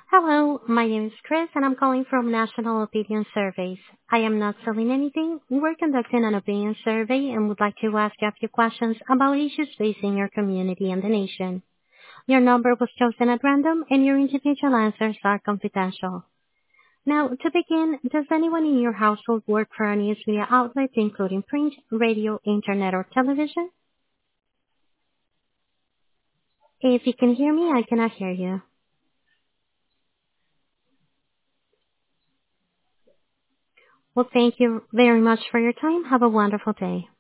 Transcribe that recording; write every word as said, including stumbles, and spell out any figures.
Hello, my name is Chris and I'm calling from National Opinion Surveys. I am not selling anything. We're conducting an opinion survey and would like to ask you a few questions about issues facing your community and the nation. Your number was chosen at random and your individual answers are confidential. Now, to begin, does anyone in your household work for a news media outlet including print, radio, internet, or television? If you can hear me, I cannot hear you. Well, thank you very much for your time. Have a wonderful day.